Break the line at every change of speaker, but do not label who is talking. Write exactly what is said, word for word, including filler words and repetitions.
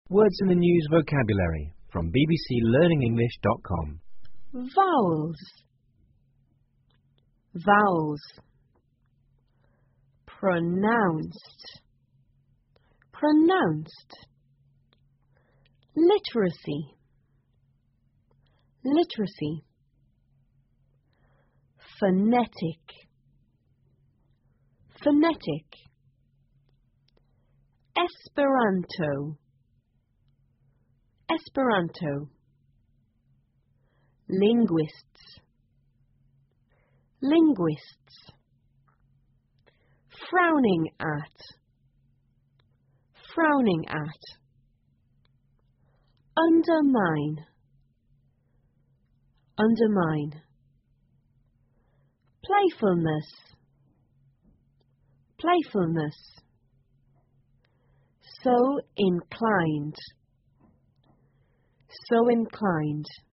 Words in the News vocabulary from b b c learning english dot com.
Vowels. Vowels. Pronounced. Pronounced. Literacy. Literacy. Phonetic. Phonetic. Esperanto. Esperanto. Linguists. Linguists. Frowning at. Frowning at. Undermine. Undermine. Playfulness. Playfulness. So inclined. So inclined.